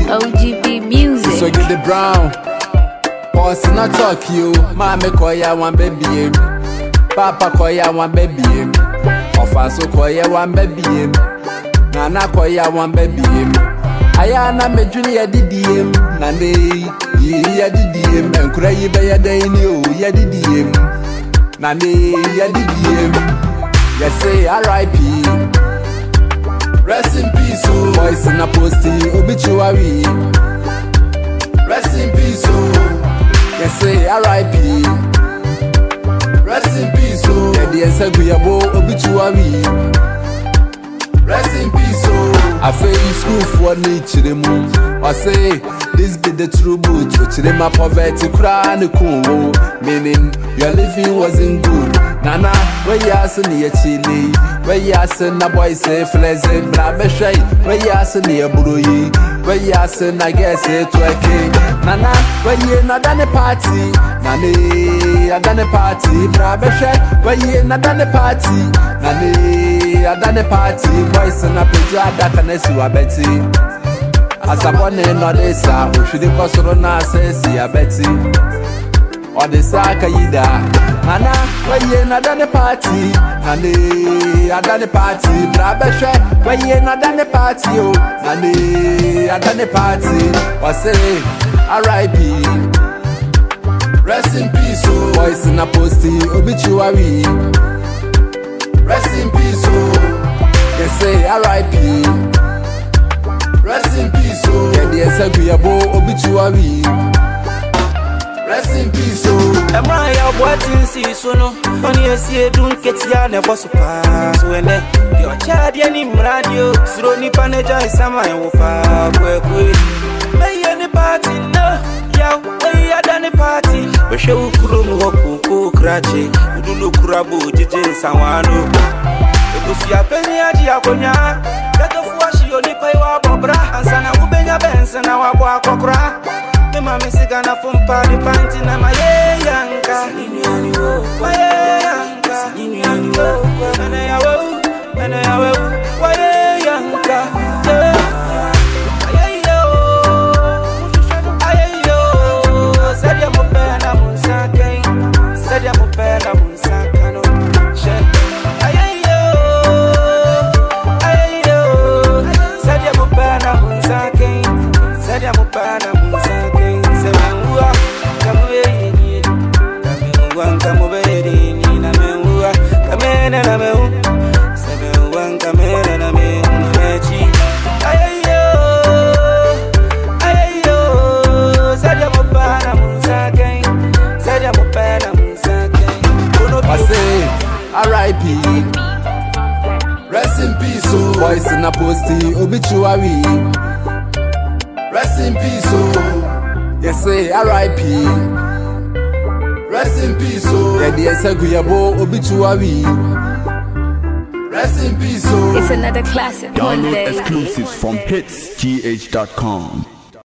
OGB music. So get the brown. Boss not talk you. Mama koya one baby. Papa koya one baby. Ofanso koya one baby. Nana koya one baby. Ayana me junior DDM. Nande ya DDM. Enkura yibe ya daini o ya DDM. Nande ya DDM. Yes say R.I.P. Rest in peace, oh. Voice in a posting obituary. Rest in peace, oh. Yes, say R.I.P. Rest in peace, oh. Yeah, the Esaguyabo obituary. Rest in peace, oh. I feel school for nature, moon. I say, this be the true boot, which in my poverty cry the cool. Meaning, your living wasn't good. Nana, where you are near Chile, where you are a boy say pleasant, Blabeshay, where you are near Buruyi, where you are I guess it to a king. Nana, where you not done a party, Nani, I done a party, Blabeshay, where you not done a party, Nani, I done a party, boys and a picture that can issue a Betty. As a one in Odessa, who should have cost on us, say, I Betty. Or the Sakayida. Nana, where you not done a party, Nani, I done a party, Brabeshe, where you not done a party, oh, Nani, I done a party, or say, R.I.P. Rest in peace, oh, voice in a posting obituary. Rest in peace, oh, they say R.I.P. Rest in peace, oh, yeah, the Esaguyabo obituary. Rest in peace, oh. Emraya boatin si sono. Oni esi edun ketia ne bosu pass. When your child yani mradio. Suro ni paneja isama wofa kwe. May any party no. Yaw we ada ni party. We show kuro muhoku ko krache. Udulu kurabu jije sawano. Ebusi apeni aji akonya. Dato fuashi oni paiwa bobra. Ansana ubenya bensa na wabo akokra. Mama sigana from party panty na my yanka. My yanka. And I will. Why yanka? Sadia mopena munsake. Sadia mopena munsakano. Sadia mopena munsake. Sadia mopena munsake. R.I.P. Rest in peace, oh. Voice in a posting obituary. Rest in peace, oh. Yes, say R.I.P. Rest in peace, oh. Yeah, the Esaguyabo obituary. Rest in peace, oh. It's another classic. Download exclusives from hitsgh.com.